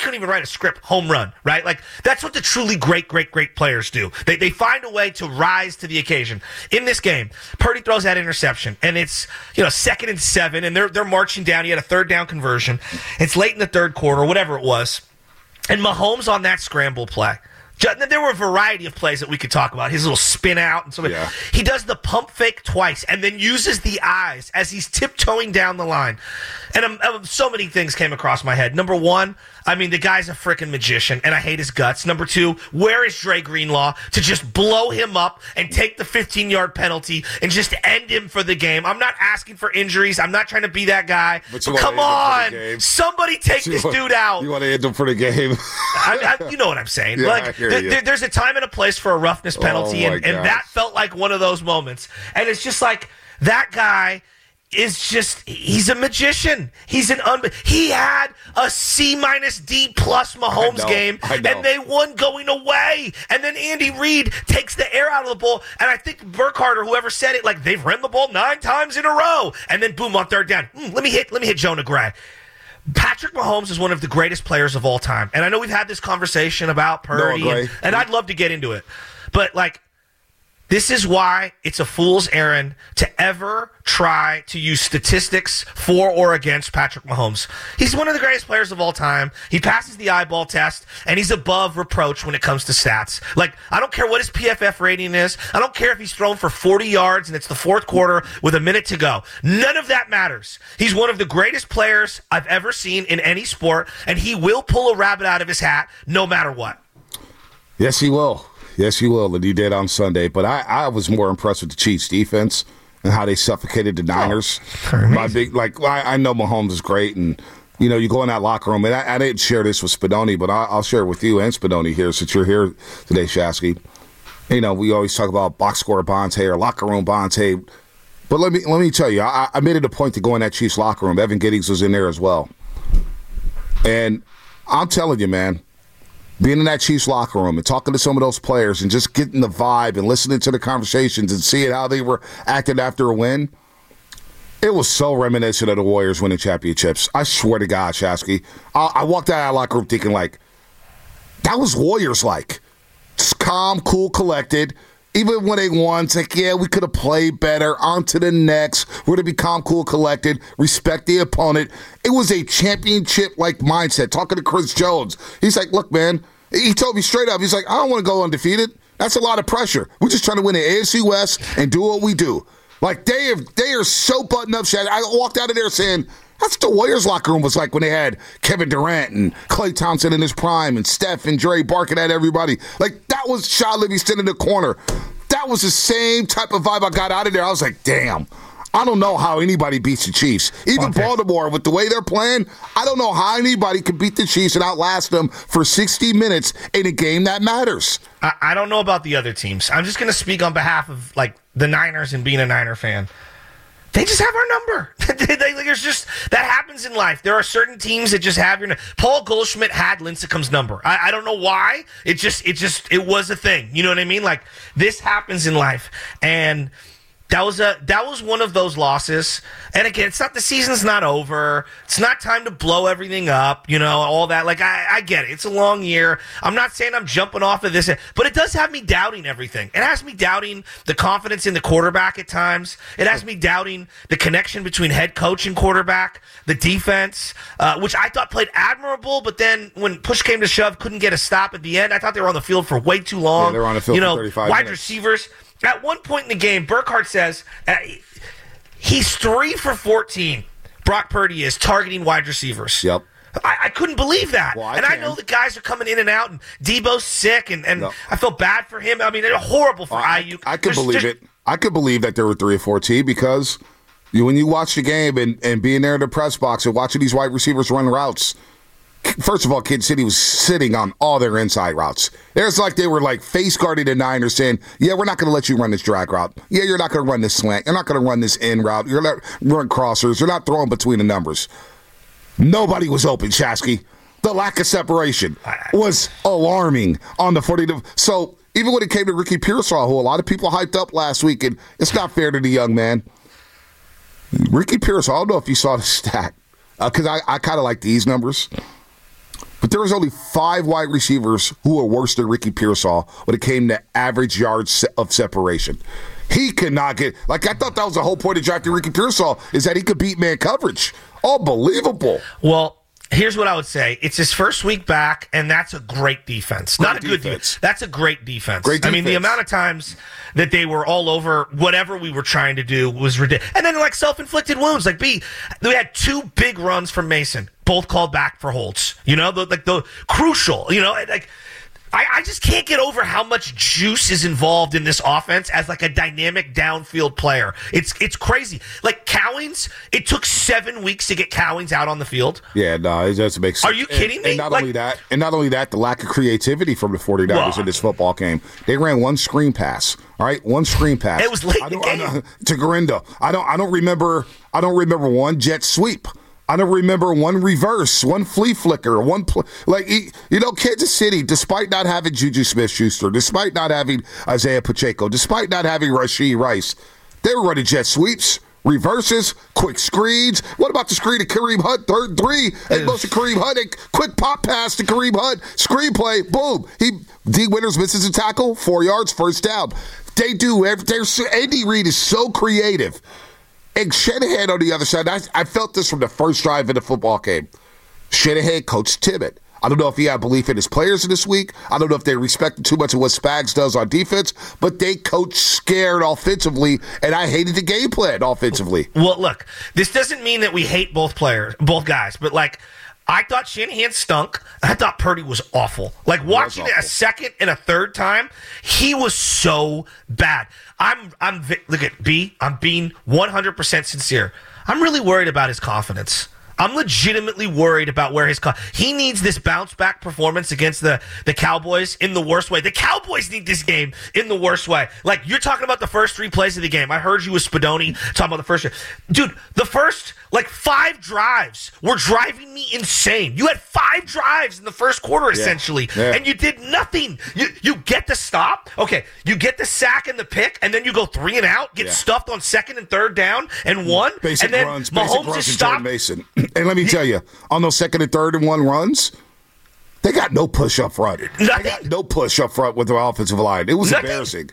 couldn't even write a script, home run, right? Like, that's what the truly great players do. They find a way to rise to the occasion. In this game, Purdy throws that interception, and it's, 2nd and 7, and they're marching down. He had a 3rd down conversion. It's late in the 3rd quarter, whatever it was. And Mahomes on that scramble play. There were a variety of plays that we could talk about. His little spin out and so on. Yeah. He does the pump fake twice and then uses the eyes as he's tiptoeing down the line. And so many things came across my head. Number one, the guy's a freaking magician, and I hate his guts. Number two, where is Dre Greenlaw to just blow him up and take the 15-yard penalty and just end him for the game? I'm not asking for injuries. I'm not trying to be that guy. But come on. Somebody take this dude out. You want to end him for the game. You know what I'm saying. Yeah, there's a time and a place for a roughness penalty, and that felt like one of those moments. And it's just like that guy he's a magician. He had a C-D+ Mahomes game, and they won going away. And then Andy Reid takes the air out of the ball, and I think Burkhardt or whoever said it, like, they've run the ball 9 times in a row. And then boom, on 3rd down. Let me hit Jonah Gray. Patrick Mahomes is one of the greatest players of all time. And I know we've had this conversation about Purdy, and I'd love to get into it. But, this is why it's a fool's errand to ever try to use statistics for or against Patrick Mahomes. He's one of the greatest players of all time. He passes the eyeball test, and he's above reproach when it comes to stats. I don't care what his PFF rating is. I don't care if he's thrown for 40 yards and it's the 4th quarter with a minute to go. None of that matters. He's one of the greatest players I've ever seen in any sport, and he will pull a rabbit out of his hat no matter what. Yes, he will. Yes, he will, and he did on Sunday. But I was more impressed with the Chiefs' defense and how they suffocated the Niners. I know Mahomes is great, and you go in that locker room, and I didn't share this with Spadoni, but I'll share it with you and Spadoni here since you're here today, Shasky. We always talk about box score Bonte or locker room Bonte, but let me tell you, I made it a point to go in that Chiefs locker room. Evan Giddings was in there as well, and I'm telling you, man. Being in that Chiefs locker room and talking to some of those players and just getting the vibe and listening to the conversations and seeing how they were acting after a win, it was so reminiscent of the Warriors winning championships. I swear to God, Shasky. I walked out of that locker room thinking, that was Warriors-like. Just calm, cool, collected. Even when they won, it's we could have played better. On to the next. We're going to be calm, cool, collected. Respect the opponent. It was a championship-like mindset. Talking to Chris Jones. He's like, look, man. He told me straight up. He's like, I don't want to go undefeated. That's a lot of pressure. We're just trying to win the AFC West and do what we do. They are so buttoned up, Shad. I walked out of there saying, that's what the Warriors locker room was like when they had Kevin Durant and Klay Thompson in his prime and Steph and Dre barking at everybody. That was Shaw Livingston in the corner. That was the same type of vibe I got out of there. I was like, damn, I don't know how anybody beats the Chiefs. Even Baltimore, with the way they're playing, I don't know how anybody can beat the Chiefs and outlast them for 60 minutes in a game that matters. I don't know about the other teams. I'm just going to speak on behalf of, the Niners and being a Niner fan. They just have our number. There's just that happens in life. There are certain teams that just have your number. Paul Goldschmidt had Lincecum's number. I don't know why. It was a thing. You know what I mean? This happens in life, and that was one of those losses. And again, it's not, the season's not over. It's not time to blow everything up, all that. I get it. It's a long year. I'm not saying I'm jumping off of this, but it does have me doubting everything. It has me doubting the confidence in the quarterback at times. It has me doubting the connection between head coach and quarterback, the defense, which I thought played admirable, but then when push came to shove, couldn't get a stop at the end. I thought they were on the field for way too long. Yeah, they were on the field for 35 wide minutes. Receivers. At one point in the game, Burkhardt says he's 3 for 14. Brock Purdy is targeting wide receivers. Yep. I couldn't believe that. Well, I know the guys are coming in and out, and Debo's sick, and I feel bad for him. It's horrible for Ayuk. I could believe it. I could believe that there were 3 or 14 because when you watch the game and being there in the press box and watching these wide receivers run routes, first of all, Kansas City was sitting on all their inside routes. It's like they were face guarding the Niners saying, yeah, we're not going to let you run this drag route. Yeah, you're not going to run this slant. You're not going to run this in route. You're not run crossers. You're not throwing between the numbers. Nobody was open, Shasky. The lack of separation was alarming on the 40. So even when it came to Ricky Pearsall, who a lot of people hyped up last week, and it's not fair to the young man. Ricky Pearsall, I don't know if you saw the stat, because I kind of like these numbers. But there was only 5 wide receivers who were worse than Ricky Pearsall when it came to average yards of separation. He could not get, I thought that was the whole point of drafting Ricky Pearsall, is that he could beat man coverage. Unbelievable. Well, here's what I would say. It's his first week back, and that's a great defense. Not a good defense. That's a great defense. Great defense. I mean, the amount of times that they were all over whatever we were trying to do was ridiculous. And then, self-inflicted wounds. We had 2 big runs from Mason, both called back for holds. The crucial, I just can't get over how much juice is involved in this offense as a dynamic downfield player. It's crazy. Cowings, it took 7 weeks to get Cowings out on the field. Yeah, no, it doesn't make sense. Are you kidding me? And not only that, the lack of creativity from the 49ers in this football game. They ran 1 screen pass. All right, 1 screen pass. It was late in the game. To Garindo. I don't remember 1 jet sweep. I don't remember 1 reverse, 1 flea flicker, Kansas City, despite not having Juju Smith-Schuster, despite not having Isaiah Pacheco, despite not having Rashee Rice, they were running jet sweeps, reverses, quick screens. What about the screen to Kareem Hunt, 3rd and 3? And most of Kareem Hunt, a quick pop pass to Kareem Hunt, screenplay, boom. D. Winters misses a tackle, 4 yards, first down. They do everything. Andy Reid is so creative. And Shanahan on the other side, I felt this from the first drive of the football game. Shanahan coached timid. I don't know if he had belief in his players this week. I don't know if they respected too much of what Spags does on defense, but they coach scared offensively, and I hated the game plan offensively. Well, look, this doesn't mean that we hate both guys, but I thought Shanahan stunk. I thought Purdy was awful. Watching it a second and a third time, he was so bad. Look at B. I'm being 100% sincere. I'm really worried about his confidence. I'm legitimately worried about where he needs this bounce back performance against the Cowboys in the worst way. The Cowboys need this game in the worst way. You're talking about the first 3 plays of the game. I heard you with Spadoni talking about the first. Dude, the first 5 drives were driving me insane. You had 5 drives in the first quarter, essentially, and you did nothing. You get the stop, okay, you get the sack and the pick, and then you go 3 and out, get stuffed on 2nd and 3rd down and 1, basic and then runs, Mahomes is stopped. Mason. And let me tell you, on those 2nd and 3rd and 1 runs, they got no push up front. Nothing. They got no push up front with their offensive line. It was embarrassing.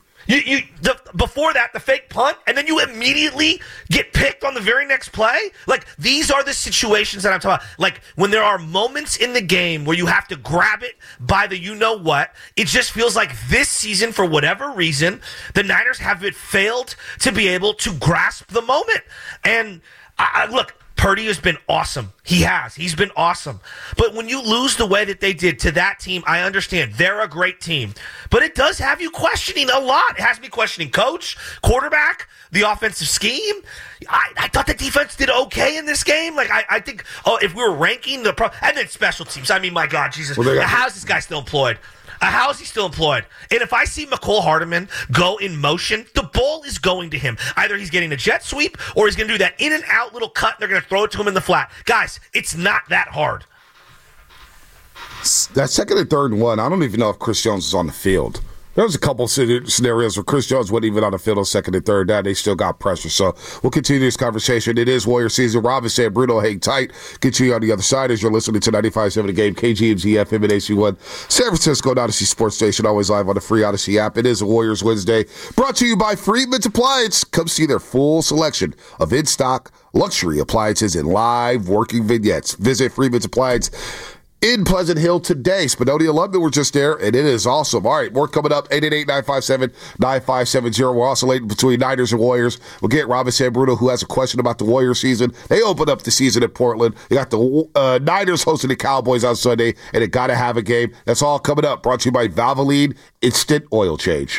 Before that, the fake punt, and then you immediately get picked on the very next play. These are the situations that I'm talking about. When there are moments in the game where you have to grab it by the you-know-what, it just feels like this season, for whatever reason, the Niners have failed to be able to grasp the moment. And, look, Purdy has been awesome. He has. He's been awesome. But when you lose the way that they did to that team, I understand. They're a great team. But it does have you questioning a lot. It has me questioning coach, quarterback, the offensive scheme. I thought the defense did okay in this game. I think, if we were ranking and then special teams. I mean, my God, Jesus. How's this guy still employed? How is he still employed? And if I see McCole Hardeman go in motion, the ball is going to him. Either he's getting a jet sweep or he's going to do that in and out little cut. They're going to throw it to him in the flat. Guys, it's not that hard. That 2nd and 3rd and 1, I don't even know if Chris Jones is on the field. There was a couple scenarios where Chris Jones wasn't even on the field on 2nd and 3rd down. They still got pressure. So we'll continue this conversation. It is Warrior season. Rob said, Bruno, hang tight. Get you on the other side as you're listening to 95.7 The Game, KGMZ FM and AC1, San Francisco Odyssey Sports Station, always live on the free Odyssey app. It is a Warriors Wednesday, brought to you by Freedman's Appliance. Come see their full selection of in-stock luxury appliances and live working vignettes. Visit Freedman's Appliance in Pleasant Hill today. Spadoni and Lubman were just there, and it is awesome. All right, more coming up, 888-957-9570. We're oscillating between Niners and Warriors. We'll get Robin Bruno, who has a question about the Warriors season. They opened up the season in Portland. They got the Niners hosting the Cowboys on Sunday, and they got to have a game. That's all coming up. Brought to you by Valvoline Instant Oil Change.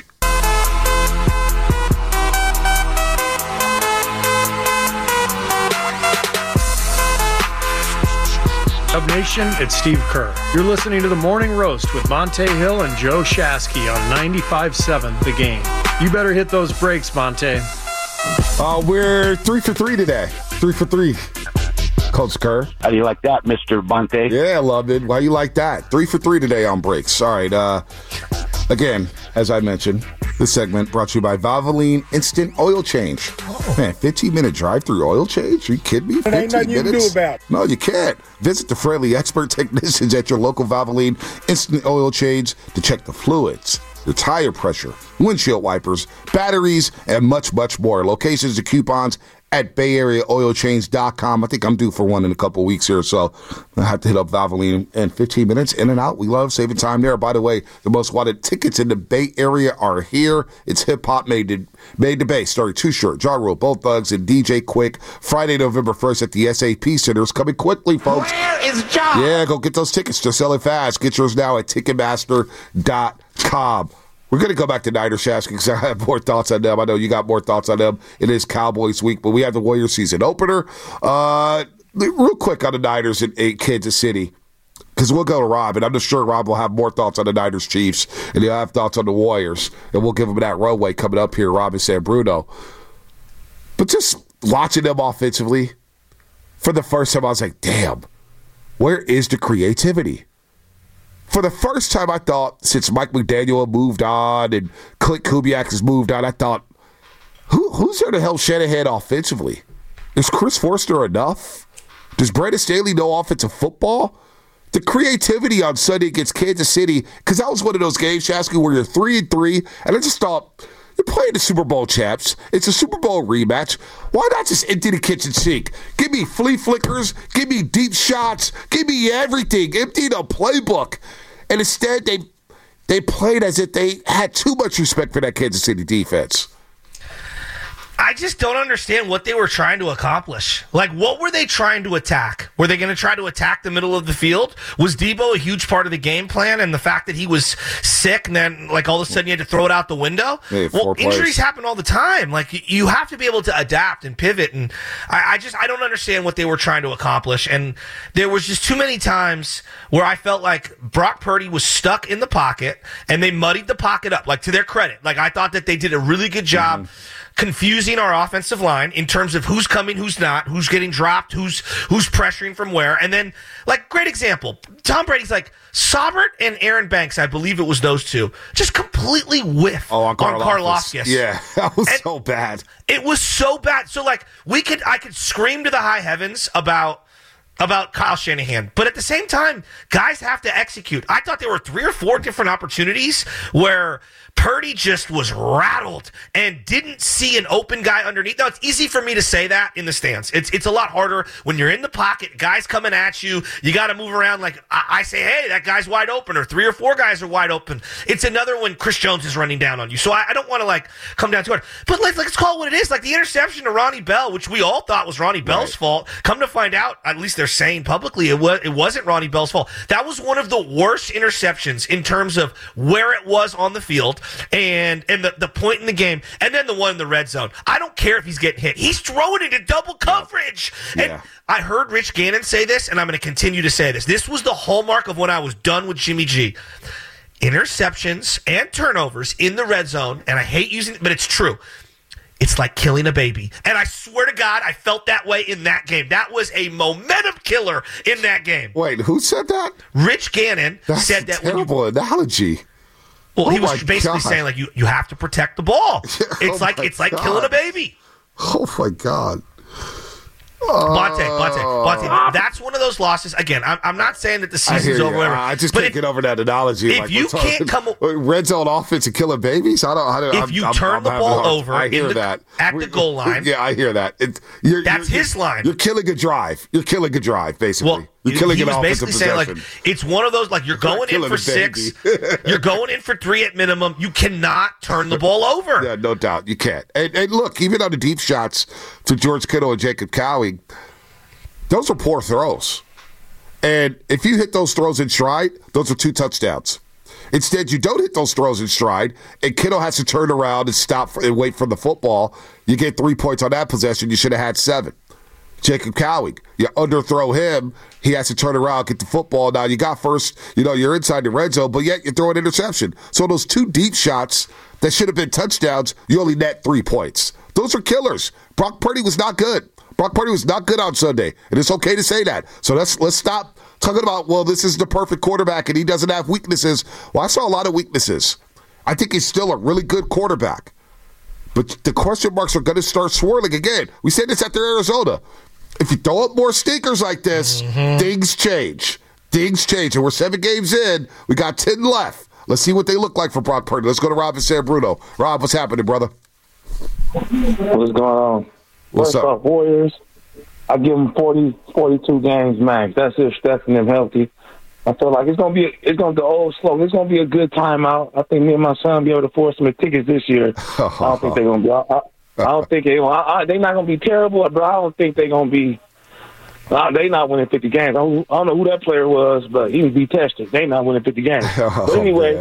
Nation, it's Steve Kerr. You're listening to The Morning Roast with Monte Hill and Joe Shasky on 95.7 The Game. You better hit those brakes, Monte. We're 3 for 3 today. 3 for 3. Coach Kerr. How do you like that, Mr. Monte? Yeah, I love it. Why you like that? 3 for 3 today on breaks. All right. Again, as I mentioned, This segment brought to you by Valvoline Instant Oil Change. Man, 15-minute drive-through oil change? Are you kidding me? 15 ain't nothing you can do about it. No, you can't. Visit the friendly expert technicians at your local Valvoline Instant Oil Change to check the fluids, your tire pressure, windshield wipers, batteries, and much, much more. Locations and coupons at BayAreaOilChange.com. I think I'm due for one in a couple weeks here, so I have to hit up Valvoline in 15 minutes, in and out. We love saving time there. By the way, the most wanted tickets in the Bay Area are here. It's hip-hop made to Bay, starring Too Short, Ja Rule, Both Thugs, and DJ Quick. Friday, November 1st at the SAP Center. It's coming quickly, folks. Where is Ja? Yeah, go get those tickets. They're selling fast. Get yours now at Ticketmaster.com. We're going to go back to Niners, Shasky, because I have more thoughts on them. I know you got more thoughts on them. It is Cowboys week, but we have the Warriors season opener. Real quick on the Niners in Kansas City, because we'll go to Rob, and I'm just sure Rob will have more thoughts on the Niners Chiefs, and he'll have thoughts on the Warriors, and we'll give him that runway coming up here, Rob and San Bruno. But just watching them offensively, for the first time, I was like, damn, where is the creativity? For the first time, I thought, since Mike McDaniel moved on and Clint Kubiak has moved on, I thought, who's there to help Shanahan offensively? Is Chris Forster enough? Does Brandon Staley know offensive football? The creativity on Sunday against Kansas City, because that was one of those games, Shasky, where you're 3-3, and I just thought, you're playing the Super Bowl champs. It's a Super Bowl rematch. Why not just empty the kitchen sink? Give me flea flickers. Give me deep shots. Give me everything. Empty the playbook. And instead, they played as if they had too much respect for that Kansas City defense. I just don't understand what they were trying to accomplish. Like, what were they trying to attack? Were they going to try to attack the middle of the field? Was Debo a huge part of the game plan, and the fact that he was sick and then, like, all of a sudden you had to throw it out the window? Hey, well, injuries happen all the time. Like, you have to be able to adapt and pivot, and I don't understand what they were trying to accomplish. And there was just too many times where I felt like Brock Purdy was stuck in the pocket, and they muddied the pocket up, like, to their credit. Like, I thought that they did a really good job confusing our offensive line in terms of who's coming, who's not, who's getting dropped, who's pressuring from where. And then, like, great example, Tom Brady's like, Saubert and Aaron Banks, I believe it was those two, just completely whiff on Karlaftis. Yeah, that was so bad. It was so bad. So, like, I could scream to the high heavens about Kyle Shanahan. But at the same time, guys have to execute. I thought there were 3 or 4 different opportunities where Purdy just was rattled and didn't see an open guy underneath. Now, it's easy for me to say that in the stands. It's a lot harder when you're in the pocket, guys coming at you. You got to move around. Like, I say, hey, that guy's wide open, or 3 or 4 guys are wide open. It's another when Chris Jones is running down on you. So I don't want to, like, come down too hard. But let's call it what it is. Like, the interception to Ronnie Bell, which we all thought was Ronnie Bell's fault. Come to find out, at least they're saying publicly, it wasn't Ronnie Bell's fault. That was one of the worst interceptions in terms of where it was on the field and the point in the game, and then the one in the red zone. I don't care if he's getting hit. He's throwing it in double coverage. Yeah. And I heard Rich Gannon say this, and I'm going to continue to say this. This was the hallmark of when I was done with Jimmy G. Interceptions and turnovers in the red zone, and I hate using it, but it's true. It's like killing a baby. And I swear to God, I felt that way in that game. That was a momentum killer in that game. Wait, who said that? Rich Gannon said that. That's a terrible analogy. Well, he was basically saying, like, you have to protect the ball. It's like killing a baby. Oh, my God. Bonte, that's one of those losses. Again, I'm not saying that the season's over. I just can't get over that analogy. If you can't come red zone offense and killing babies, if you turn the ball over at the goal line, yeah, I hear that. That's his line. You're killing a drive. You're killing a drive, basically. Well, you're killing he an was offensive basically saying, possession. like, it's one of those, like, you're going in for 6, you're going in for 3 at minimum. You cannot turn the ball over. Yeah, no doubt, you can't. And look, even on the deep shots to George Kittle and Jacob Cowing, those are poor throws. And if you hit those throws in stride, those are 2 touchdowns. Instead, you don't hit those throws in stride, and Kittle has to turn around and stop and wait for the football. You get 3 points on that possession. You should have had 7. Jacob Cowing, you underthrow him. He has to turn around, get the football. Now, you got first, you're inside the red zone, but yet you throw an interception. So those 2 deep shots that should have been touchdowns, you only net 3 points. Those are killers. Brock Purdy was not good. Brock Purdy was not good on Sunday, and it's okay to say that. So let's stop talking about, well, this is the perfect quarterback and he doesn't have weaknesses. Well, I saw a lot of weaknesses. I think he's still a really good quarterback. But the question marks are going to start swirling again. We said this after Arizona. If you throw up more stinkers like this, things change. Things change. And we're 7 games in. We got 10 left. Let's see what they look like for Brock Purdy. Let's go to Rob in San Bruno. Rob, what's happening, brother? What's going on? What's up? First off, Warriors, I give them 42 games max. That's if Steph and them healthy. I feel like it's gonna go old slow. It's gonna be a good timeout. I think me and my son be able to force some tickets this year. I don't think they're gonna be. I don't think they're not gonna be terrible, but I don't think they're gonna be. They not winning 50 games. I don't know who that player was, but he would be tested. They not winning 50 games. But anyway,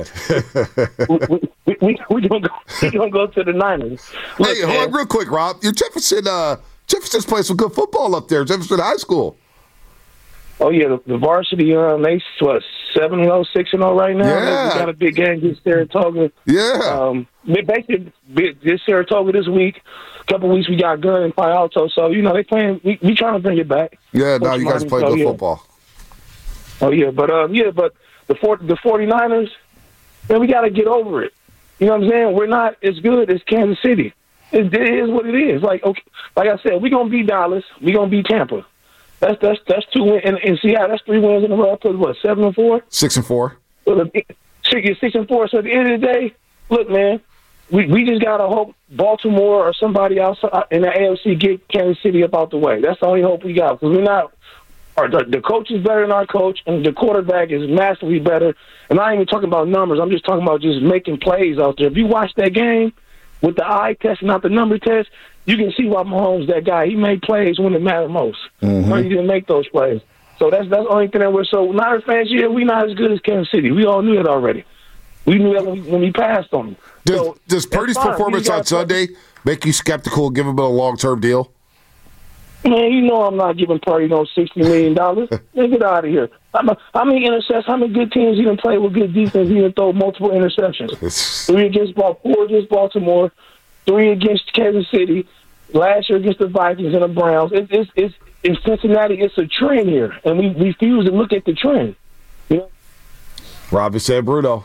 we gonna go to the Niners. Look, hey, hold on real quick, Rob. Your Jefferson's playing some good football up there. Jefferson High School. Oh yeah, the varsity. They 7-0, 6-0 right now. Yeah. We got a big game against Saratoga. Yeah. Basically, this Saratoga this week. A couple weeks we got Gunn and Palo Alto, so they playing. We trying to bring it back. Yeah. Now you guys play good football. Oh yeah, but the 49ers, man, we got to get over it. You know what I'm saying? We're not as good as Kansas City. It is what it is. Like I said, we gonna beat Dallas. We gonna beat Tampa. That's 2 wins, and see how that's 3 wins in a row. Put what 7-4, 6-4. 6-4. So at the end of the day, look, man, we just gotta hope Baltimore or somebody else in the AFC get Kansas City up out the way. That's the only hope we got, because we're not. The coach is better than our coach, and the quarterback is massively better. And I ain't even talking about numbers. I'm just talking about just making plays out there. If you watch that game with the eye test, not the number test, you can see why Mahomes, that guy, he made plays when it mattered most. Or he didn't make those plays. So that's the only thing that we're so Niners fans. Yeah, we not as good as Kansas City. We all knew that already. We knew that when we passed on them. Does Purdy's performance on Sunday make you skeptical and give him a long-term deal? Man, you know I'm not giving Purdy no $60 million. Man, get out of here. How many interceptions? How many good teams he done play with good defense? He done throw multiple interceptions. 3 against 4 against Baltimore, 3 against Kansas City. Last year against the Vikings and the Browns. It's in Cincinnati. It's a trend here, and we refuse to look at the trend. You know? Robbie said, Bruno.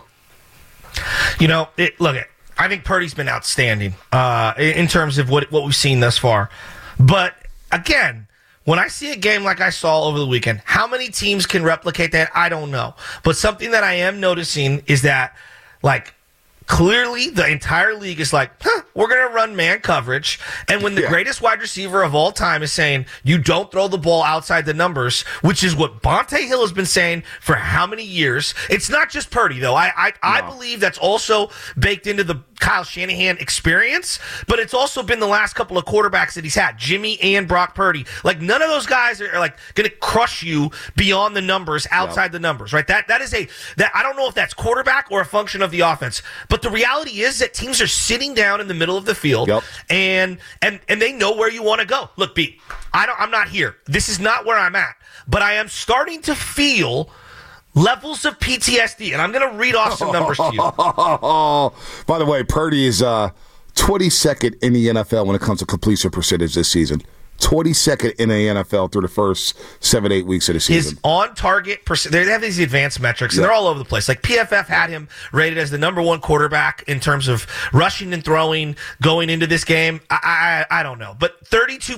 I think Purdy's been outstanding in terms of what we've seen thus far. But again, when I see a game like I saw over the weekend, how many teams can replicate that? I don't know. But something that I am noticing is that, clearly the entire league is like, we're going to run man coverage. And when the greatest wide receiver of all time is saying, you don't throw the ball outside the numbers, which is what Bonte Hill has been saying for how many years. It's not just Purdy, though. I believe that's also baked into the Kyle Shanahan experience, but it's also been the last couple of quarterbacks that he's had, Jimmy and Brock Purdy. None of those guys are going to crush you beyond the numbers, outside the numbers, right? That I don't know if that's quarterback or a function of the offense, but the reality is that teams are sitting down in the middle of the field and they know where you want to go. Look, B, I'm not here. This is not where I'm at, but I am starting to feel levels of PTSD, and I'm going to read off some numbers to you. By the way, Purdy is 22nd in the NFL when it comes to completion percentage this season. 22nd in the NFL through the first 7-8 weeks of the season. His on-target percent, they have these advanced metrics, and they're all over the place. PFF had him rated as the number 1 quarterback in terms of rushing and throwing going into this game. I don't know. But 32%,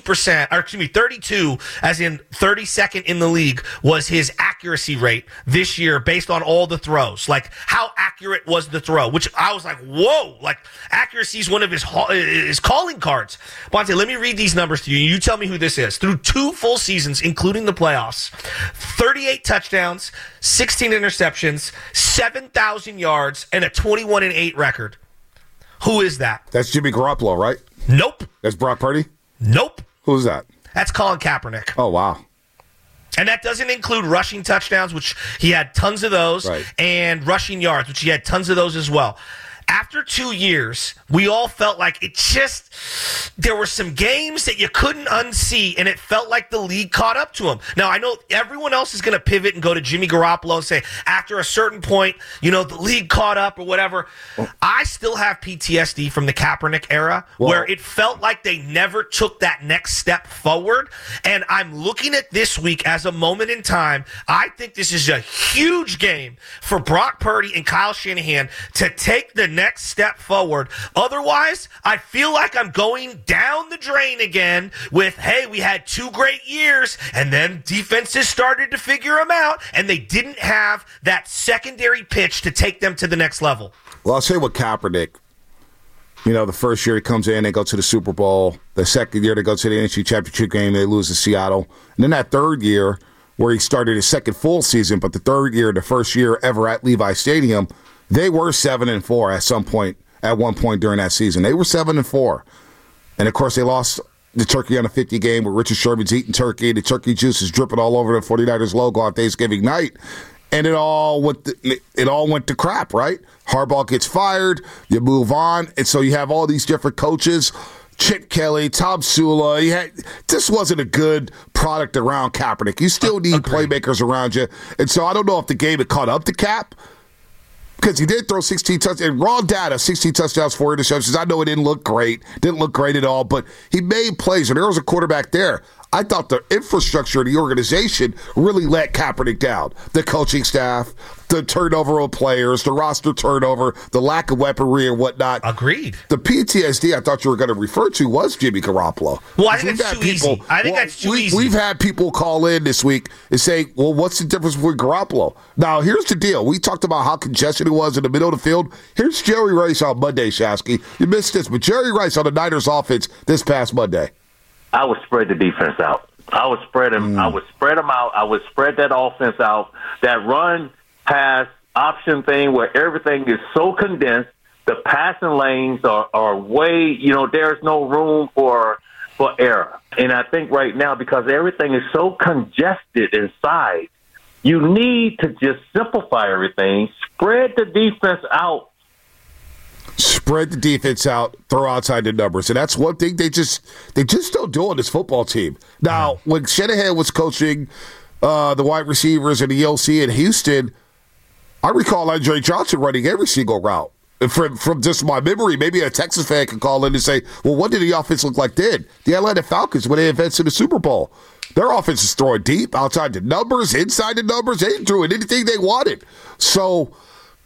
32, as in 32nd in the league, was his accuracy rate this year based on all the throws. How accurate was the throw? Which I was like, whoa. Accuracy is one of his calling cards. Bonte, let me read these numbers to you. You tell me who this is. Through 2 full seasons, including the playoffs, 38 touchdowns, 16 interceptions, 7,000 yards, and a 21-8 record. Who is that? That's Jimmy Garoppolo, right? Nope. That's Brock Purdy? Nope. Who's that? That's Colin Kaepernick. Oh, wow. And that doesn't include rushing touchdowns, which he had tons of those, and rushing yards, which he had tons of those as well. After 2 years, we all felt like there were some games that you couldn't unsee, and it felt like the league caught up to him. Now, I know everyone else is going to pivot and go to Jimmy Garoppolo and say, after a certain point, the league caught up or whatever. I still have PTSD from the Kaepernick era where it felt like they never took that next step forward, and I'm looking at this week as a moment in time. I think this is a huge game for Brock Purdy and Kyle Shanahan to take the next step forward. Otherwise, I feel like I'm going down the drain again with, hey, we had 2 great years, and then defenses started to figure them out, and they didn't have that secondary pitch to take them to the next level. Well, I'll say with Kaepernick. The first year he comes in, they go to the Super Bowl. The second year they go to the NFC Championship game, they lose to Seattle. And then that third year, where he started his second full season, but the third year, the first year ever at Levi Stadium, they were 7-4 at one point during that season. They were 7-4. And, of course, they lost the turkey on a 50 game where Richard Sherman's eating turkey. The turkey juice is dripping all over the 49ers logo on Thanksgiving night. And it all went to crap, right? Harbaugh gets fired, you move on, and so you have all these different coaches, Chip Kelly, Tom Sula. This wasn't a good product around Kaepernick. You still need playmakers around you. And so I don't know if the game had caught up to Cap, because he did throw 16 touchdowns. And raw data, 16 touchdowns, 4 interceptions. I know it didn't look great at all, but he made plays, and there was a quarterback there. I thought the infrastructure of the organization really let Kaepernick down. The coaching staff, the turnover of players, the roster turnover, the lack of weaponry and whatnot. Agreed. The PTSD I thought you were going to refer to was Jimmy Garoppolo. Well, I think that's too easy. That's too easy. We've had people call in this week and say, well, what's the difference between Garoppolo? Now, here's the deal. We talked about how congested it was in the middle of the field. Here's Jerry Rice on Monday, Shasky. You missed this, but Jerry Rice on the Niners offense this past Monday. I would spread the defense out. I would spread them. I would spread them out. I would spread that offense out. That run pass option thing where everything is so condensed. The passing lanes are way. There's no room for error. And I think right now, because everything is so congested inside, you need to just simplify everything. Spread the defense out. Spread the defense out, throw outside the numbers. And that's one thing they just don't do on this football team. Now, when Shanahan was coaching the wide receivers and the OC in Houston, I recall Andre Johnson running every single route. From just my memory, maybe a Texas fan can call in and say, well, what did the offense look like then? The Atlanta Falcons, when they advanced to the Super Bowl. Their offense is throwing deep, outside the numbers, inside the numbers. They didn't do anything they wanted. So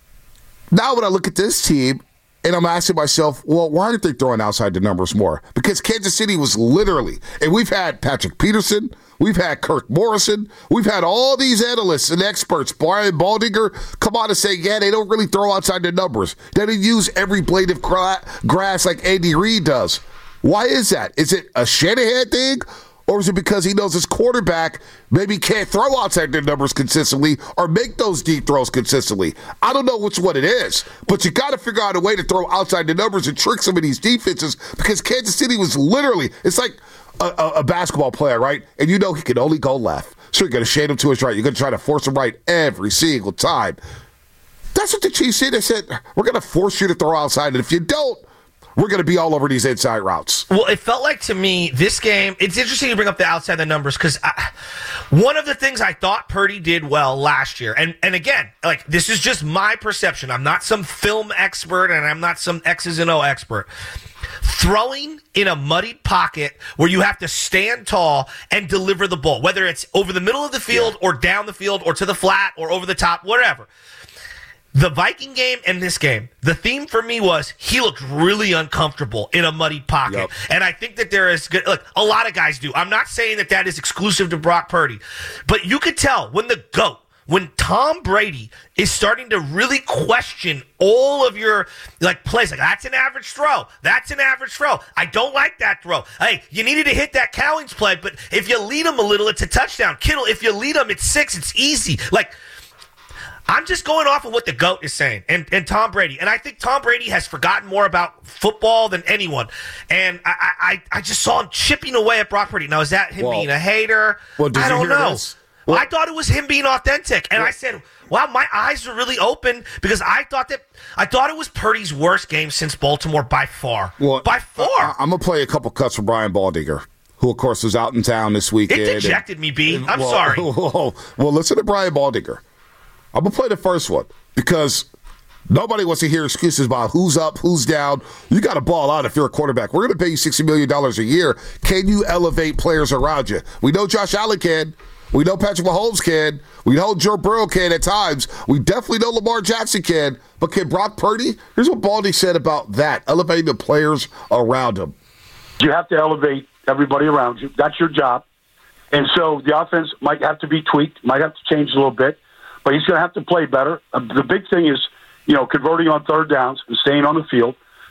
now when I look at this team, and I'm asking myself, well, why aren't they throwing outside the numbers more? Because Kansas City was literally, and we've had Patrick Peterson, we've had Kirk Morrison, we've had all these analysts and experts, Brian Baldinger, come on and say, yeah, they don't really throw outside the numbers. They didn't use every blade of grass like Andy Reid does. Why is that? Is it a Shanahan thing? Or is it because he knows his quarterback maybe can't throw outside their numbers consistently or make those deep throws consistently? I don't know which one it is, but you got to figure out a way to throw outside the numbers and trick some of these defenses, because Kansas City was literally, it's like a basketball player, right? And he can only go left. So you're going to shade him to his right. You're going to try to force him right every single time. That's what the Chiefs did. They said, we're going to force you to throw outside, and if you don't, we're going to be all over these inside routes. Well, it felt like to me, this game, it's interesting to bring up the outside the numbers, because one of the things I thought Purdy did well last year, and again, like, this is just my perception. I'm not some film expert, and I'm not some X's and O expert. Throwing in a muddied pocket where you have to stand tall and deliver the ball, whether it's over the middle of the field or down the field or to the flat or over the top, whatever. The Viking game and this game, the theme for me was he looked really uncomfortable in a muddied pocket. Yep. And I think that there is good. Look, a lot of guys do. I'm not saying that is exclusive to Brock Purdy. But you could tell when the GOAT, when Tom Brady is starting to really question all of your plays, like, that's an average throw. That's an average throw. I don't like that throw. Hey, you needed to hit that Cowings play, but if you lead him a little, it's a touchdown. Kittle, if you lead him, it's 6. It's easy. I'm just going off of what the GOAT is saying and Tom Brady. And I think Tom Brady has forgotten more about football than anyone. And I just saw him chipping away at Brock Purdy. Now, is that him being a hater? Well, I don't know. Well, I thought it was him being authentic. And I said, wow, my eyes were really open, because I thought it was Purdy's worst game since Baltimore by far. Well, by far. I'm going to play a couple cuts for Brian Baldinger, who, of course, was out in town this weekend. It dejected me, B. I'm sorry. Well, listen to Brian Baldinger. I'm going to play the first one, because nobody wants to hear excuses about who's up, who's down. You got to ball out if you're a quarterback. We're going to pay you $60 million a year. Can you elevate players around you? We know Josh Allen can. We know Patrick Mahomes can. We know Joe Burrow can at times. We definitely know Lamar Jackson can. But can Brock Purdy? Here's what Baldy said about that, elevating the players around him. You have to elevate everybody around you. That's your job. And so the offense might have to be tweaked, might have to change a little bit, but he's going to have to play better. The big thing is, converting on third downs and staying on the field.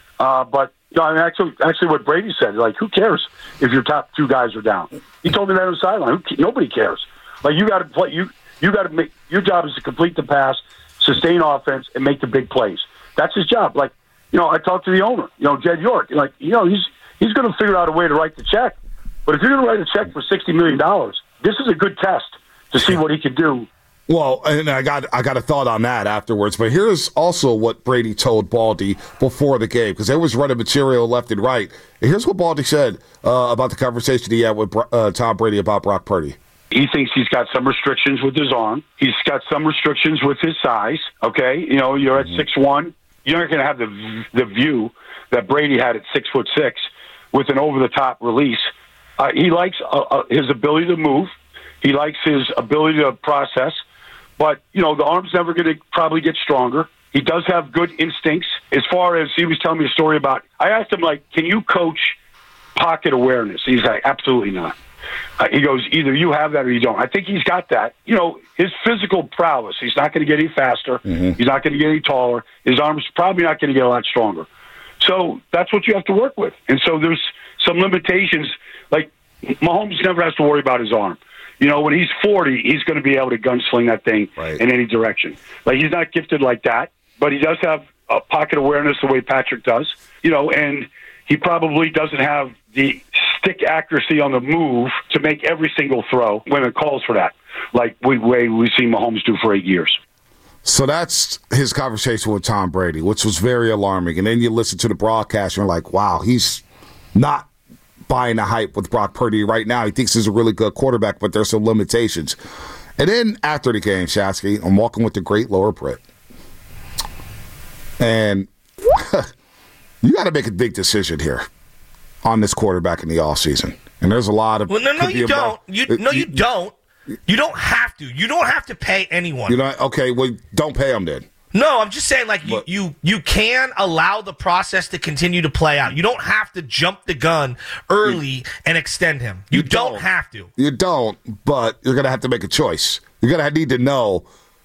But actually what Brady said, like, who cares if your top two guys are down? He told me that on the sideline. Nobody cares. Like, you got to play. You got to make your job is to complete the pass, sustain offense, and make the big plays. That's his job. Like, I talked to the owner, Jed York. Like, he's going to figure out a way to write the check. But if you're going to write a check for $60 million, this is a good test to see what he can do. Well, and I got a thought on that afterwards. But here's also what Brady told Baldy before the game, because they was running material left and right. And here's what Baldy said about the conversation he had with Tom Brady about Brock Purdy. He thinks he's got some restrictions with his arm. He's got some restrictions with his size. Okay, you're at 6'1". You're not going to have the view that Brady had at 6'6" with an over-the-top release. He likes his ability to move. He likes his ability to process. But, the arm's never going to probably get stronger. He does have good instincts. As far as he was telling me a story about, I asked him, like, can you coach pocket awareness? He's like, absolutely not. He goes, either you have that or you don't. I think he's got that. His physical prowess, he's not going to get any faster. Mm-hmm. He's not going to get any taller. His arm's probably not going to get a lot stronger. So that's what you have to work with. And so there's some limitations. Like, Mahomes never has to worry about his arm. When he's 40, he's going to be able to gunsling that thing in any direction. Like, he's not gifted like that, but he does have a pocket awareness the way Patrick does, and he probably doesn't have the stick accuracy on the move to make every single throw when it calls for that, like we've seen Mahomes do for 8 years. So that's his conversation with Tom Brady, which was very alarming. And then you listen to the broadcast and you're like, wow, he's not buying the hype with Brock Purdy right now. He thinks he's a really good quarterback, but there's some limitations. And then after the game, Shasky, I'm walking with the great Laura Britt. And you got to make a big decision here on this quarterback in the offseason. And there's a lot of... Well, no, you don't. You don't. You don't have to. You don't have to pay anyone. Okay, well, don't pay them then. No, I'm just saying, like, you can allow the process to continue to play out. You don't have to jump the gun early and extend him. You don't have to. You don't, but you're going to have to make a choice. You're going to need to know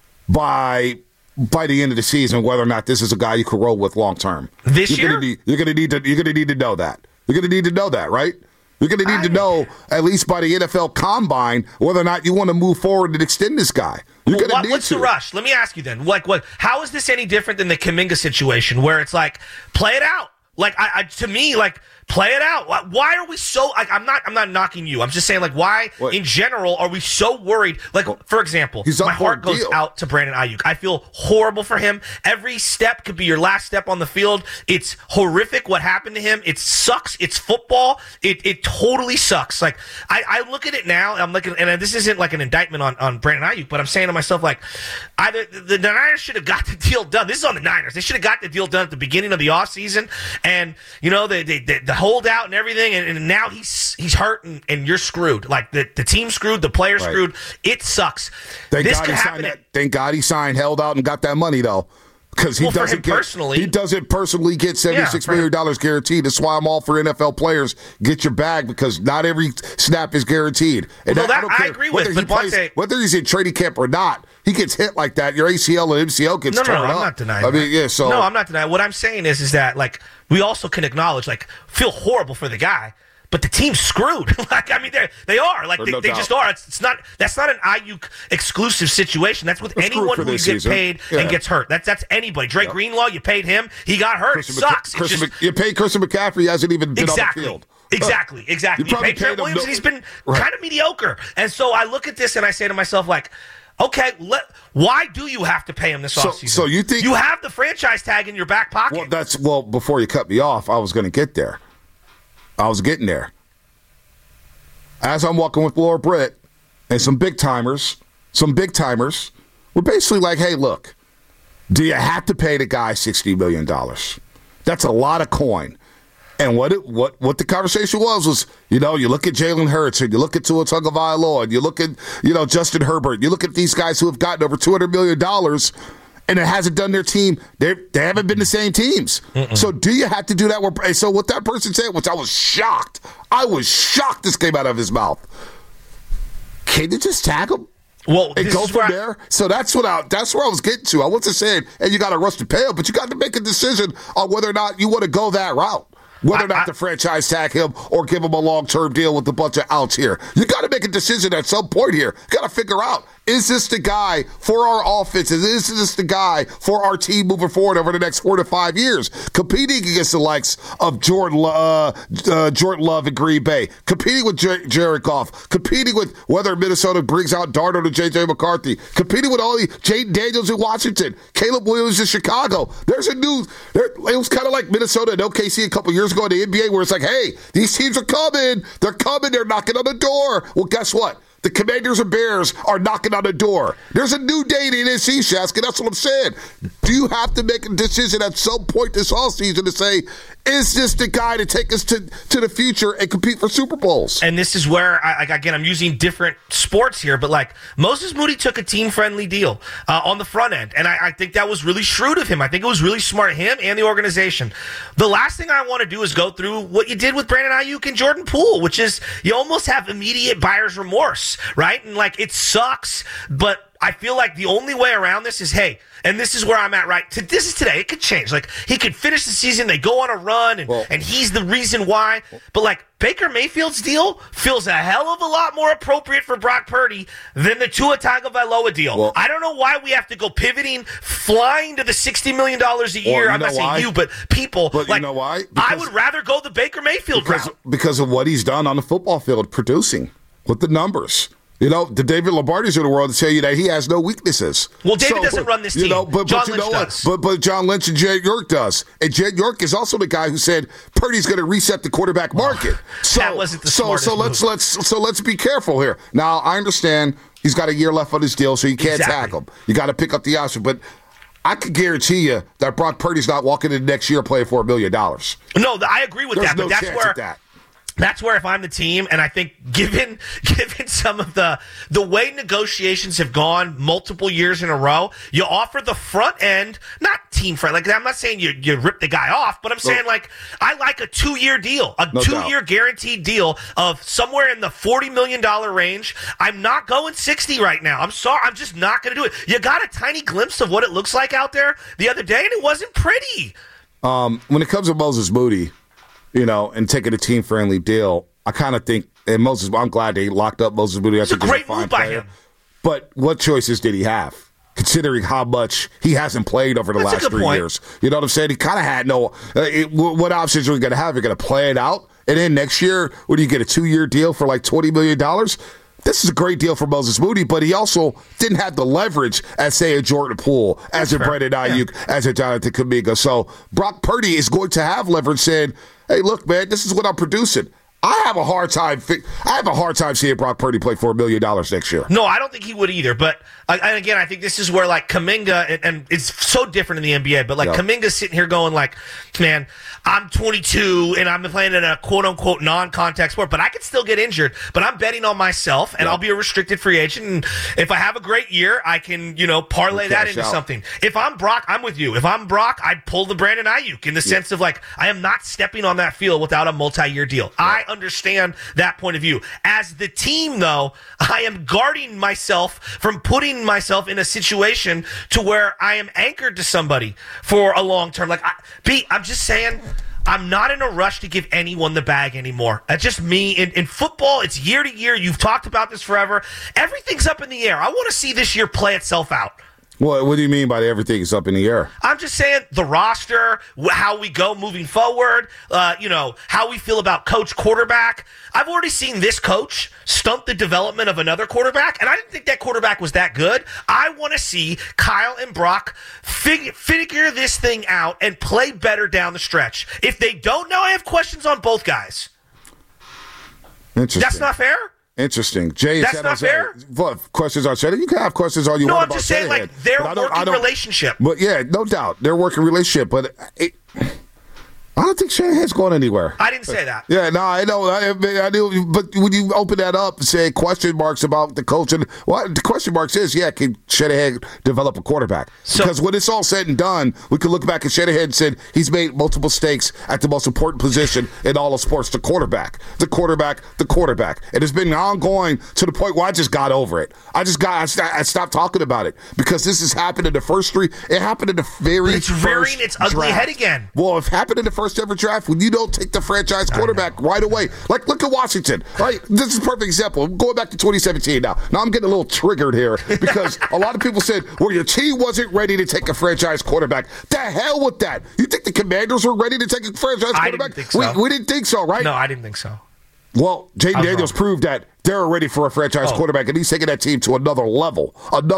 by the end of the season whether or not this is a guy you can roll with long term. This year? You're going to need to know that. You're going to need to know that, right? You're going to need to know, at least by the NFL Combine, whether or not you want to move forward and extend this guy. What's the rush? Let me ask you then. How is this any different than the Kuminga situation where it's like, play it out? Like, to me, like, play it out. Why are we so? Like, I'm not knocking you. I'm just saying, like, why in general are we so worried? Like, for example, my heart goes out to Brandon Ayuk. I feel horrible for him. Every step could be your last step on the field. It's horrific what happened to him. It sucks. It's football. It totally sucks. Like, I look at it now. I'm looking, and this isn't like an indictment on Brandon Ayuk, but I'm saying to myself, like, either the Niners should have got the deal done. This is on the Niners. They should have got the deal done at the beginning of the offseason. And, the holdout and everything, and now he's hurt, and you're screwed. Like, the team screwed, the player screwed. It sucks. Thank God he signed, held out, and got that money, though. Because he doesn't personally get $76 million guaranteed. That's why I'm all for NFL players. Get your bag, because not every snap is guaranteed. And I agree with. Whether he's in training camp or not, he gets hit like that. Your ACL and MCL gets torn up. No, I'm not denying that. No, I'm not denying. What I'm saying is that, like, we also can acknowledge, like, feel horrible for the guy, but the team's screwed. Like, I mean, they are. Like, they just are. That's not an Ayuk exclusive situation. That's with anyone who gets paid and gets hurt. That's anybody. Drake Greenlaw, you paid him. He got hurt. It sucks. You paid Christian McCaffrey. He hasn't even been on the field. Exactly. You paid Trent Williams, and he's been kind of mediocre. And so I look at this and I say to myself, like, okay, why do you have to pay him this offseason? So you think you have the franchise tag in your back pocket? Well, before you cut me off, I was going to get there. I was getting there. As I'm walking with Laura Britt and some big timers, we're basically like, hey, look, do you have to pay the guy $60 million? That's a lot of coin. And what the conversation was, you look at Jalen Hurts and you look at Tua Tagovailoa and you look at, Justin Herbert. You look at these guys who have gotten over $200 million and it hasn't done their team. They haven't been the same teams. So do you have to do that? So what that person said, which I was shocked this came out of his mouth. Can you just tag him? Well, and go from there. So that's where I was getting to. I wasn't saying, you got to rush to pay him, but you got to make a decision on whether or not you want to go that route. Whether or not the franchise tag him or give him a long-term deal with a bunch of outs here. You got to make a decision at some point here. You got to figure out, is this the guy for our offenses? Is this the guy for our team moving forward over the next 4 to 5 years? Competing against the likes of Jordan Love in Green Bay. Competing with Jared Goff. Competing with whether Minnesota brings out Darnold or J.J. McCarthy. Competing with all the Jaden Daniels in Washington. Caleb Williams in Chicago. It was kind of like Minnesota and OKC a couple years ago in the NBA where it's like, hey, these teams are coming. They're coming. They're knocking on the door. Well, guess what? The Commanders and Bears are knocking on the door. There's a new day in the NFC, Shasky. That's what I'm saying. Do you have to make a decision at some point this offseason to say, is this the guy to take us to the future and compete for Super Bowls? And this is where, I'm using different sports here, but Moses Moody took a team-friendly deal on the front end, and I think that was really shrewd of him. I think it was really smart of him and the organization. The last thing I want to do is go through what you did with Brandon Ayuk and Jordan Poole, which is you almost have immediate buyer's remorse, right? And it sucks, but I feel like the only way around this is, hey, and this is where I'm at, right? This is today. It could change. He could finish the season, they go on a run, and he's the reason why. But, Baker Mayfield's deal feels a hell of a lot more appropriate for Brock Purdy than the Tua Tagovailoa deal. Well, I don't know why we have to go pivoting, flying to the $60 million a year. I'm not saying you, but people. But you know why? I would rather go the Baker Mayfield route. Because of what he's done on the football field, producing with the numbers. The David Lombardis of the world tell you that he has no weaknesses. Well, David doesn't run this team. John Lynch does. But John Lynch and Jed York does. And Jed York is also the guy who said Purdy's going to reset the quarterback market. That wasn't the smartest move. Let's be careful here. Now, I understand he's got a year left on his deal, so you can't tackle him. You got to pick up the option. But I can guarantee you that Brock Purdy's not walking into next year playing for $1 million. No, I agree with that. There's no but chance at that. That's where if I'm the team, and I think given some of the way negotiations have gone multiple years in a row, you offer the front end, not team friend. I'm not saying you rip the guy off, but I'm saying I like a 2-year deal, a 2-year guaranteed deal of somewhere in the $40 million range. I'm not going 60 right now. I'm sorry. I'm just not going to do it. You got a tiny glimpse of what it looks like out there the other day, and it wasn't pretty. When it comes to Moses Moody, and taking a team-friendly deal, I kind of think, and I'm glad they locked up Moses Moody. It's a great move by him. But what choices did he have, considering how much he hasn't played over the last 3 years? You know what I'm saying? He kind of had no what options are we going to have? You're going to play it out, and then next year, when you get a 2-year deal for $20 million? This is a great deal for Moses Moody, but he also didn't have the leverage as, say, a Jordan Poole, as a Brandon Ayuk, as a Jonathan Kuminga. So Brock Purdy is going to have leverage saying, hey, look, man, this is what I'm producing. I have a hard time seeing Brock Purdy play for $1 million next year. No, I don't think he would either. But and again, I think this is where Kuminga, and it's so different in the NBA. But Kuminga's sitting here going man, I'm 22 and I'm playing in a quote unquote non-contact sport, but I could still get injured. But I'm betting on myself, and I'll be a restricted free agent. And if I have a great year, I can parlay that into something. If I'm Brock, I'm with you. If I'm Brock, I'd pull the Brandon Ayuk in the sense of I am not stepping on that field without a multi-year deal. Yeah. I understand that point of view. As the team, though, I am guarding myself from putting myself in a situation to where I am anchored to somebody for a long term. I'm just saying, I'm not in a rush to give anyone the bag anymore. That's just me. In football, it's year to year. You've talked about this forever. Everything's up in the air. I want to see this year play itself out. What do you mean by everything is up in the air? I'm just saying the roster, how we go moving forward, how we feel about coach quarterback. I've already seen this coach stunt the development of another quarterback, and I didn't think that quarterback was that good. I want to see Kyle and Brock figure this thing out and play better down the stretch. If they don't know, I have questions on both guys. Interesting. That's not fair? Interesting. Jay, that's not fair. What questions on Shanahan? You can have questions all you want about Shanahan. No, I'm just saying, their working relationship. But yeah, no doubt, their working relationship. But I don't think Shanahan's going anywhere. I didn't say that. Yeah, no, I know. I knew, but when you open that up and say question marks about the coach, and the question marks is, can Shanahan develop a quarterback? Because when it's all said and done, we can look back at Shanahan and said he's made multiple mistakes at the most important position in all of sports, the quarterback. And it's been ongoing to the point where I just got over it. I stopped talking about it because this has happened in the first three. It happened in the very It's rearing its ugly head again. Well, it happened in the first ever draft when you don't take the franchise quarterback right away. Like, look at Washington. Right? This is a perfect example. I'm going back to 2017 now. Now I'm getting a little triggered here because a lot of people said, well, your team wasn't ready to take a franchise quarterback. The hell with that. You think the Commanders were ready to take a franchise quarterback? I didn't think so. We didn't think so, right? No, I didn't think so. Well, Jaden Daniels proved that they're ready for a franchise quarterback, and he's taking that team to another level.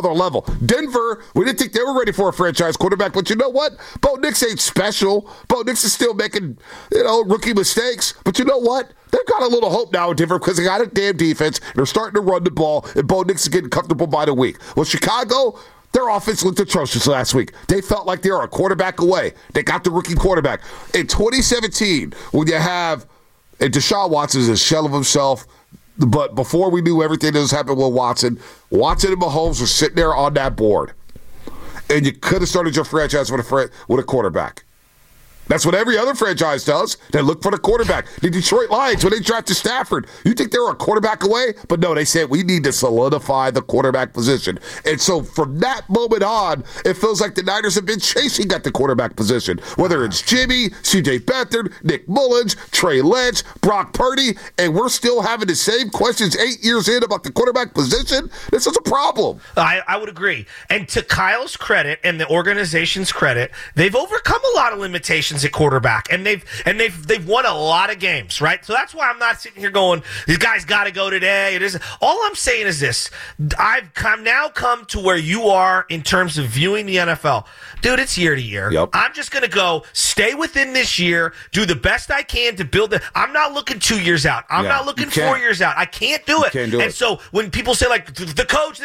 Denver, we didn't think they were ready for a franchise quarterback, but you know what? Bo Nix ain't special. Bo Nix is still making, rookie mistakes. But you know what? They've got a little hope now in Denver because they got a damn defense. They're starting to run the ball, and Bo Nix is getting comfortable by the week. Well, Chicago, their offense looked atrocious last week. They felt like they were a quarterback away. They got the rookie quarterback. In 2017, when you have and Deshaun Watson is a shell of himself. But before we knew everything that was happening with Watson and Mahomes were sitting there on that board. And you could have started your franchise with a quarterback. That's what every other franchise does. They look for the quarterback. The Detroit Lions, when they drafted Stafford, you think they were a quarterback away? But no, they said we need to solidify the quarterback position. And so from that moment on, it feels like the Niners have been chasing at the quarterback position. Whether it's Jimmy, C.J. Beathard, Nick Mullins, Trey Lance, Brock Purdy, and we're still having the same questions 8 years in about the quarterback position. This is a problem. I would agree. And to Kyle's credit and the organization's credit, they've overcome a lot of limitations at quarterback, and they've won a lot of games, right? So that's why I'm not sitting here going, these guys got to go today. It is all I'm saying is this: I've now come to where you are in terms of viewing the NFL, dude. It's year to year. Yep. I'm just gonna go stay within this year, do the best I can to build it. I'm not looking 2 years out. I'm not looking 4 years out. I can't do it. Can't do and it. so when people say like the coach,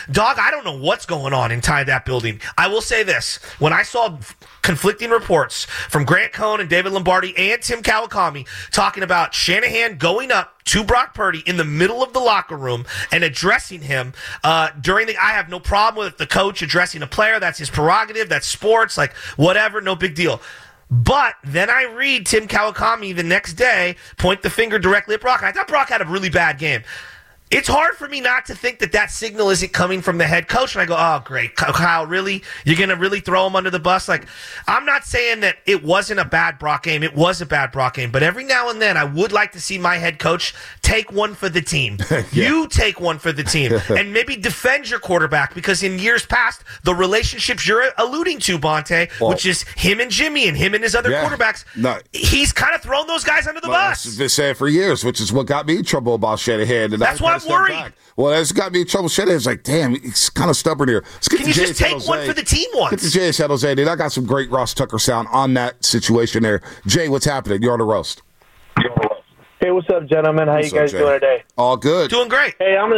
I don't know what's going on inside that building. I will say this: when I saw conflicting reports from Grant Cohn and David Lombardi and Tim Kawakami talking about Shanahan going up to Brock Purdy in the middle of the locker room and addressing him I have no problem with the coach addressing a player. That's his prerogative. That's sports. Like, whatever, no big deal. But then I read Tim Kawakami the next day point the finger directly at Brock. I thought Brock had a really bad game. It's hard for me not to think that signal isn't coming from the head coach. And I go, oh, great. Kyle, really? You're going to really throw him under the bus? Like, I'm not saying that it wasn't a bad Brock game. It was a bad Brock game. But every now and then, I would like to see my head coach take one for the team. You take one for the team. And maybe defend your quarterback. Because in years past, the relationships you're alluding to, Bonte, which is him and Jimmy and him and his other quarterbacks, he's kind of thrown those guys under the bus. I've been saying for years, which is what got me in trouble about Shanahan. And that's why I'm worried. Back. Well, that's got me in trouble. Shanahan's like, damn, he's kind of stubborn here. Can you just take one for the team once? Get to Jay San Jose, dude. I got some great Ross Tucker sound on that situation there. Jay, what's happening? You're on the roast. Hey, what's up, gentlemen? How you guys doing today? All good. Doing great. Hey, I'm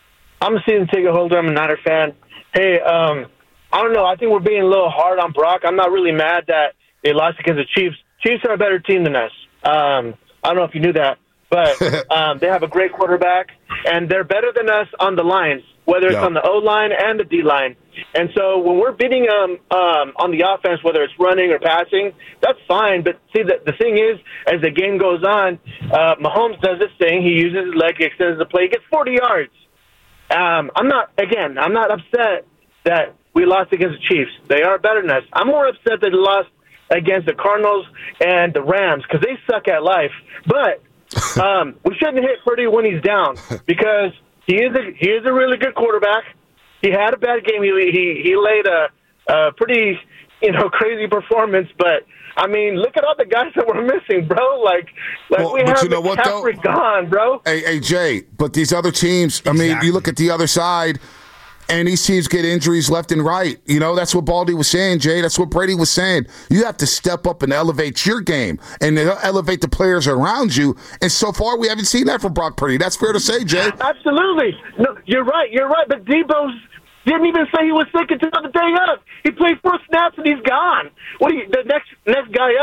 a season ticket holder. I'm a Niner fan. Hey, I don't know. I think we're being a little hard on Brock. I'm not really mad that they lost against the Chiefs. Chiefs are a better team than us. I don't know if you knew that. But they have a great quarterback, and they're better than us on the lines, whether it's on the O-line and the D-line. And so when we're beating them on the offense, whether it's running or passing, that's fine. But see, the thing is, as the game goes on, Mahomes does this thing. He uses his leg, extends the play, gets 40 yards. I'm not upset that we lost against the Chiefs. They are better than us. I'm more upset that they lost against the Cardinals and the Rams because they suck at life. But we shouldn't hit Purdy when he's down because he is a really good quarterback. He had a bad game. He laid a pretty crazy performance, but I mean, look at all the guys that we're missing, bro. Like we have McCaffrey gone, bro. Hey, Jay, but these other teams, I mean, you look at the other side, and these teams get injuries left and right. That's what Baldy was saying, Jay. That's what Brady was saying. You have to step up and elevate your game and elevate the players around you. And so far, we haven't seen that from Brock Purdy. That's fair to say, Jay. Absolutely. No, you're right. But Debo didn't even say he was sick until the day of. He played 4 snaps and he's gone. The next guy up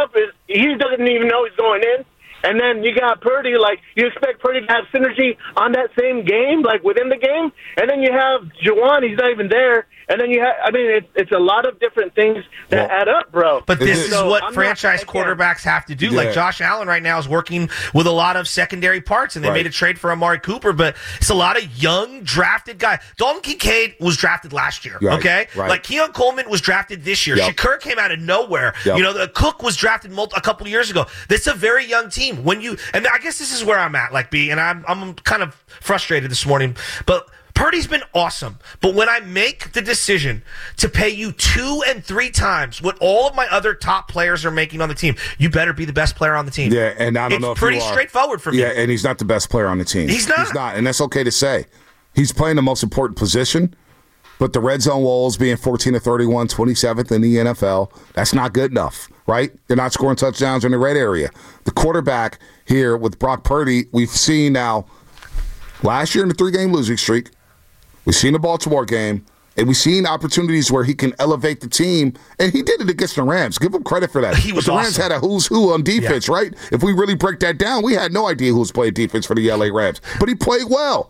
he doesn't even know he's going in. And then you got Purdy, like, you expect Purdy to have synergy on that same game, like, within the game. And then you have Juwan, he's not even there. And then you have, I mean, it's a lot of different things that add up, bro. But this is what franchise quarterbacks have to do. Like, Josh Allen right now is working with a lot of secondary parts, and they made a trade for Amari Cooper, but it's a lot of young, drafted guys. Dalton Kincaid was drafted last year, okay? Like, Keon Coleman was drafted this year. Shakur came out of nowhere. You know, the Cook was drafted a couple of years ago. This is a very young team. And I guess this is where I'm at, like, B, and I'm kind of frustrated this morning, but Purdy's been awesome, but when I make the decision to pay you 2 and 3 times what all of my other top players are making on the team, you better be the best player on the team. Yeah, and I don't know if it's pretty straightforward for me. Yeah, and he's not the best player on the team. He's not, and that's okay to say. He's playing the most important position, but the red zone Wolves being 14 of 31, 27th in the NFL, that's not good enough, right? They're not scoring touchdowns in the red area. The quarterback here with Brock Purdy, we've seen now last year in the 3-game losing streak. We've seen the Baltimore game, and we've seen opportunities where he can elevate the team, and he did it against the Rams. Give him credit for that. But the Rams had a who's who on defense, right? If we really break that down, we had no idea who was playing defense for the LA Rams. But he played well.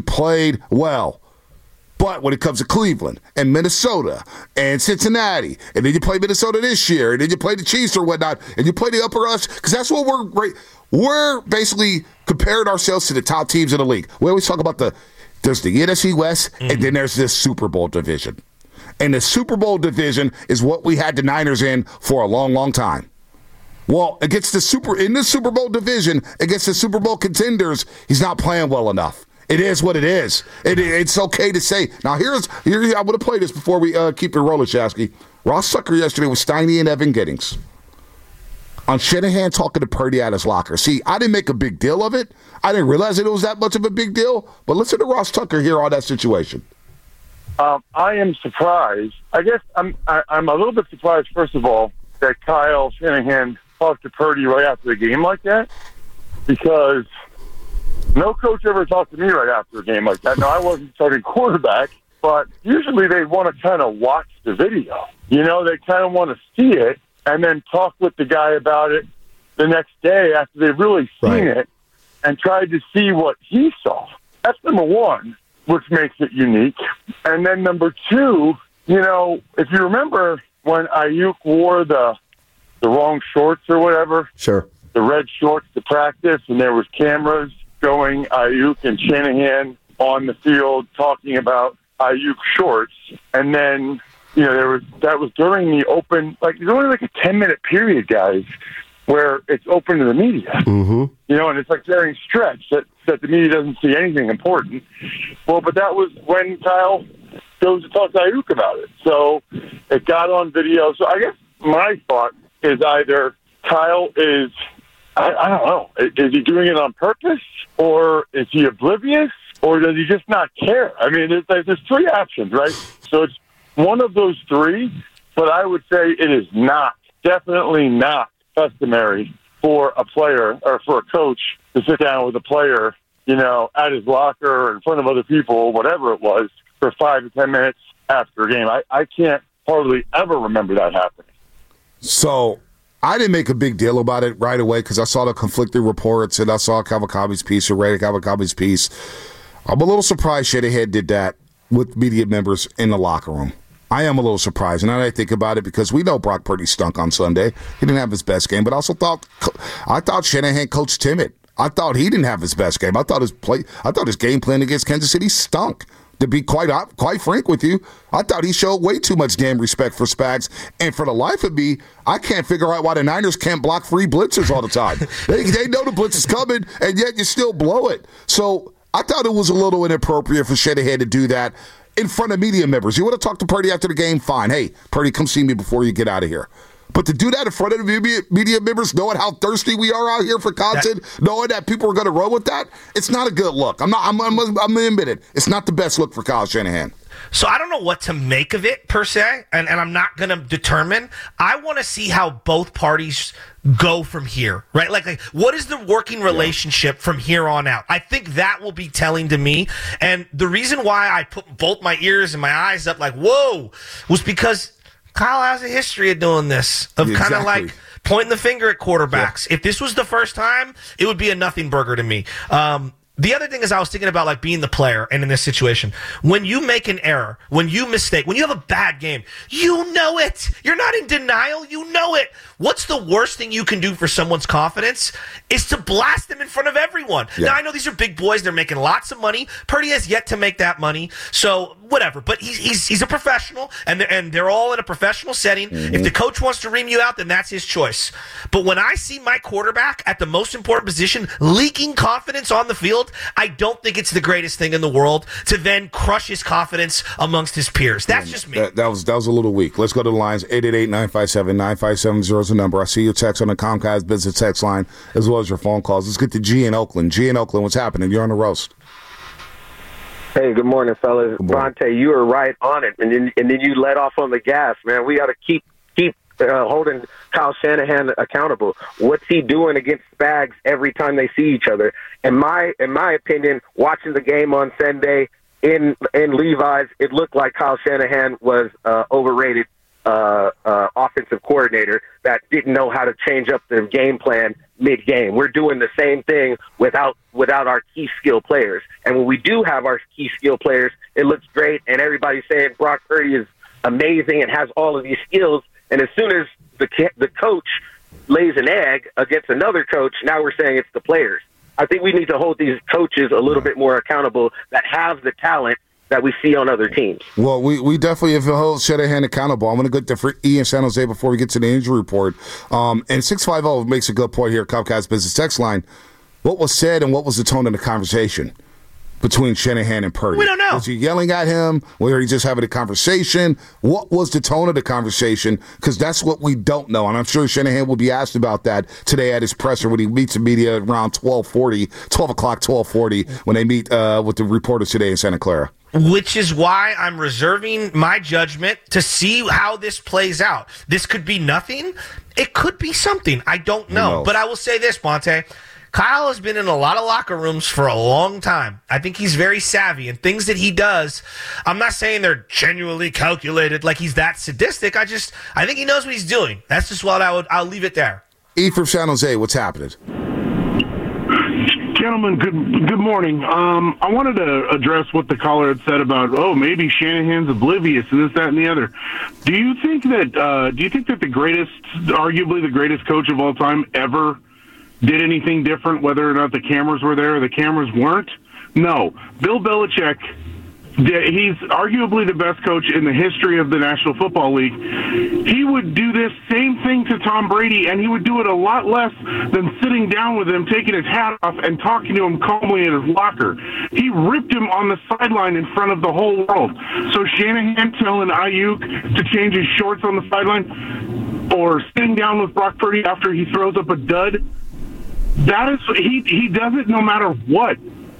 But when it comes to Cleveland and Minnesota and Cincinnati, and then you play Minnesota this year, and then you play the Chiefs or whatnot, and you play the upper us, because that's what we're basically comparing ourselves to the top teams in the league. We always talk about there's the NFC West, and then there's this Super Bowl division. And the Super Bowl division is what we had the Niners in for a long, long time. Well, in the Super Bowl division, against the Super Bowl contenders, he's not playing well enough. It is what it is. It's okay to say. Now, here I want to play this before we keep it rolling, Shasky. Ross Tucker yesterday with Steiny and Evan Giddings on Shanahan talking to Purdy at his locker. See, I didn't make a big deal of it. I didn't realize it was that much of a big deal. But listen to Ross Tucker here on that situation. I am surprised. I guess I'm a little bit surprised, first of all, that Kyle Shanahan talked to Purdy right after the game like that, because no coach ever talked to me right after a game like that. Now, I wasn't starting quarterback, but usually they want to kind of watch the video. You know, they kind of want to see it and then talk with the guy about it the next day after they've really seen it and tried to see what he saw. That's number one, which makes it unique. And then number two, you know, if you remember when Ayuk wore the wrong shorts or whatever, the red shorts to practice, and there was cameras showing Ayuk and Shanahan on the field talking about Ayuk shorts, and then that was during the open, like there's only like a 10-minute period, guys, where it's open to the media. Mm-hmm. You know, and it's like during stretch that the media doesn't see anything important. Well, but that was when Kyle goes to talk to Ayuk about it, so it got on video. So I guess my thought is either Kyle is, I don't know, is he doing it on purpose, or is he oblivious, or does he just not care? I mean, there's 3 options, right? So it's one of those 3, but I would say it is definitely not customary for a player or for a coach to sit down with a player, you know, at his locker or in front of other people, whatever it was, for 5 to 10 minutes after a game. I can't hardly ever remember that happening. So I didn't make a big deal about it right away because I saw the conflicting reports and I saw Kawakabe's piece or read Kawakabe's piece. I'm a little surprised Shanahan did that with media members in the locker room. I am a little surprised. And now that I think about it, because we know Brock Purdy stunk on Sunday. He didn't have his best game, but I also thought Shanahan coached timid. I thought he didn't have his best game. I thought his game plan against Kansas City stunk. To be quite frank with you, I thought he showed way too much damn respect for Spags. And for the life of me, I can't figure out why the Niners can't block free blitzers all the time. They know the blitz is coming, and yet you still blow it. So I thought it was a little inappropriate for Shanahan to do that in front of media members. You want to talk to Purdy after the game? Fine. Hey, Purdy, come see me before you get out of here. But to do that in front of the media members, knowing how thirsty we are out here for content, knowing that people are going to roll with that, it's not a good look. I'm admit it. It's not the best look for Kyle Shanahan. So I don't know what to make of it, per se, and I'm not going to determine. I want to see how both parties go from here, right? Like what is the working relationship from here on out? I think that will be telling to me. And the reason why I put both my ears and my eyes up like, whoa, was because Kyle has a history of doing this, of kind of like pointing the finger at quarterbacks. Yeah. If this was the first time, it would be a nothing burger to me. The other thing is I was thinking about like being the player and in this situation. When you make an error, when you mistake, when you have a bad game, you know it. You're not in denial. You know it. What's the worst thing you can do for someone's confidence is to blast them in front of everyone. Yeah. Now, I know these are big boys. They're making lots of money. Purdy has yet to make that money. So whatever. But he's a professional, and they're all in a professional setting. Mm-hmm. If the coach wants to ream you out, then that's his choice. But when I see my quarterback at the most important position leaking confidence on the field, I don't think it's the greatest thing in the world to then crush his confidence amongst his peers. That's just me. That was a little weak. Let's go to the lines. 888-957-9570 is the number. I see your text on the Comcast business text line as well as your phone calls. Let's get to G in Oakland. G in Oakland, what's happening? You're on the roast. Hey, good morning, fellas. Monte, you were right on it, and then you let off on the gas, man. We got to keep holding Kyle Shanahan accountable. What's he doing against Spags every time they see each other? In my opinion, watching the game on Sunday in Levi's, it looked like Kyle Shanahan was overrated offensive coordinator that didn't know how to change up the game plan mid-game. We're doing the same thing without our key skill players. And when we do have our key skill players, it looks great, and everybody's saying Brock Purdy is amazing and has all of these skills. And as soon as the coach lays an egg against another coach, now we're saying it's the players. I think we need to hold these coaches a little bit more accountable that have the talent that we see on other teams. Well, we definitely have to hold Shanahan accountable. I'm going to go to E in San Jose before we get to the injury report. And 650 makes a good point here, Comcast Business Text Line. What was said and what was the tone of the conversation between Shanahan and Purdy? We don't know. Was he yelling at him? Were he just having a conversation? What was the tone of the conversation? Because that's what we don't know. And I'm sure Shanahan will be asked about that today at his presser when he meets the media around 12:40 when they meet with the reporters today in Santa Clara. Which is why I'm reserving my judgment to see how this plays out. This could be nothing. It could be something. I don't know. But I will say this, Monte. Kyle has been in a lot of locker rooms for a long time. I think he's very savvy, and things that he does, I'm not saying they're genuinely calculated like he's that sadistic. I think he knows what he's doing. That's just what I'll leave it there. E from San Jose, what's happening? Gentlemen, good morning. I wanted to address what the caller had said about, maybe Shanahan's oblivious and this, that, and the other. Do you think that arguably the greatest coach of all time ever did anything different, whether or not the cameras were there or the cameras weren't? No. Bill Belichick, he's arguably the best coach in the history of the National Football League. He would do this same thing to Tom Brady, and he would do it a lot less than sitting down with him, taking his hat off, and talking to him calmly in his locker. He ripped him on the sideline in front of the whole world. So Shanahan telling Ayuk to change his shorts on the sideline or sitting down with Brock Purdy after he throws up a dud, that is, he does it no matter what.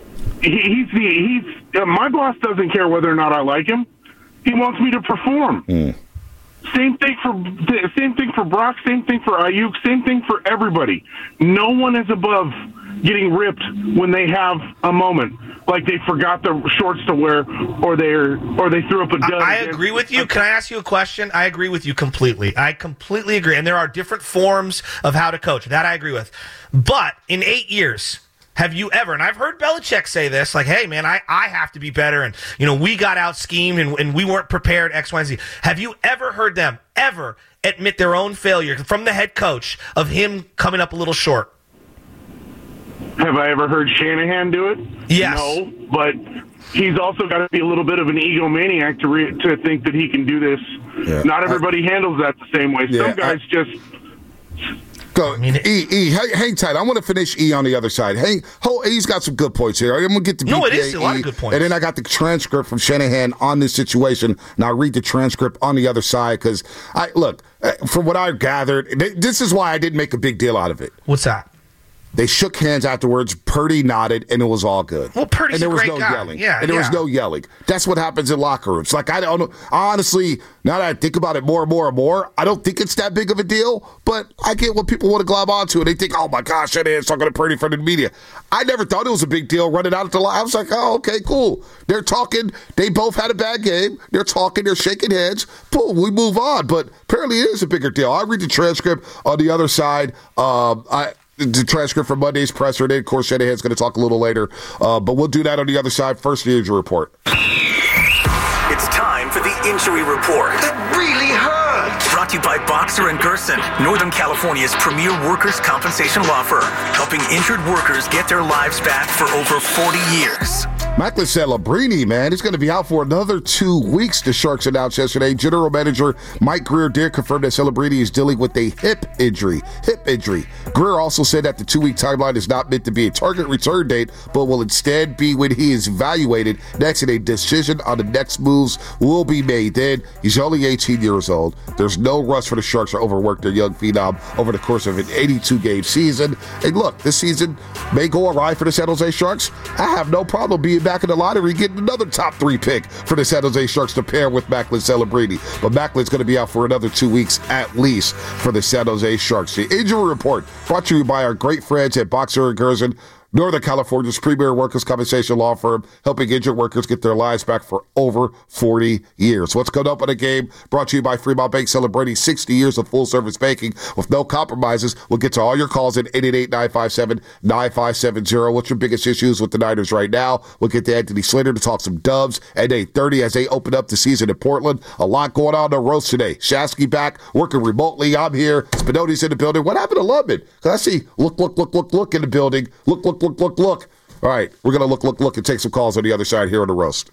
My boss doesn't care whether or not I like him. He wants me to perform. Same thing for Brock. Same thing for Ayuk. Same thing for everybody. No one is above getting ripped when they have a moment, like they forgot the shorts to wear, or they threw up a dud. I agree with you. Can I ask you a question? I agree with you completely. I completely agree. And there are different forms of how to coach. That I agree with. But in 8 years, have you ever, and I've heard Belichick say this, like, hey, man, I have to be better, and, we got out-schemed, and we weren't prepared, X, Y, and Z. Have you ever heard them ever admit their own failure from the head coach of him coming up a little short? Have I ever heard Shanahan do it? Yes. No, but he's also got to be a little bit of an egomaniac to think that he can do this. Yeah. Not everybody handles that the same way. Some guys just... Go, E, hang tight. I want to finish E on the other side. E's got some good points here. I'm going to get to it is a lot of good points. And then I got the transcript from Shanahan on this situation, and I'll read the transcript on the other side because, from what I gathered, this is why I didn't make a big deal out of it. What's that? They shook hands afterwards. Purdy nodded, and it was all good. Well, Purdy's and there a was great no guy. yelling. Yeah, and there was no yelling. That's what happens in locker rooms. Like, I don't know. Honestly, now that I think about it more and more and more, I don't think it's that big of a deal, but I get what people want to glob onto, and they think, oh, my gosh, Shanahan's talking to Purdy in front of the media. I never thought it was a big deal running out at the line. I was like, oh, okay, cool. They're talking. They both had a bad game. They're talking. They're shaking heads. Boom, we move on. But apparently it is a bigger deal. I read the transcript on the other side. The transcript from Monday's presser. Then, of course, Shanahan's going to talk a little later. But we'll do that on the other side. First, the injury report. It's time for the injury report. That really hurt. Brought to you by Boxer & Gerson, Northern California's premier workers' compensation law firm, helping injured workers get their lives back for over 40 years. Macklin Celebrini, man, he's going to be out for another 2 weeks, the Sharks announced yesterday. General Manager Mike Grier did confirm that Celebrini is dealing with a hip injury. Grier also said that the 2-week timeline is not meant to be a target return date, but will instead be when he is evaluated next, and a decision on the next moves will be made then. He's only 18 years old. There's no rush for the Sharks to overwork their young phenom over the course of an 82-game season. And look, this season may go awry for the San Jose Sharks. I have no problem being back in the lottery, getting another top 3 pick for the San Jose Sharks to pair with Macklin Celebrini. But Macklin's going to be out for another 2 weeks at least for the San Jose Sharks. The injury report brought to you by our great friends at Boxer & Gerson, Northern California's premier workers' compensation law firm, helping injured workers get their lives back for over 40 years. What's coming up in the game? Brought to you by Fremont Bank, celebrating 60 years of full-service banking with no compromises. We'll get to all your calls at 888-957-9570. What's your biggest issues with the Niners right now? We'll get to Anthony Slater to talk some Dubs at 8:30 as they open up the season in Portland. A lot going on the roast today. Shasky back, working remotely. I'm here. Spinotti's in the building. What happened to Lubman? Because I see look in the building. Look. All right, we're going to look, and take some calls on the other side here on the roast.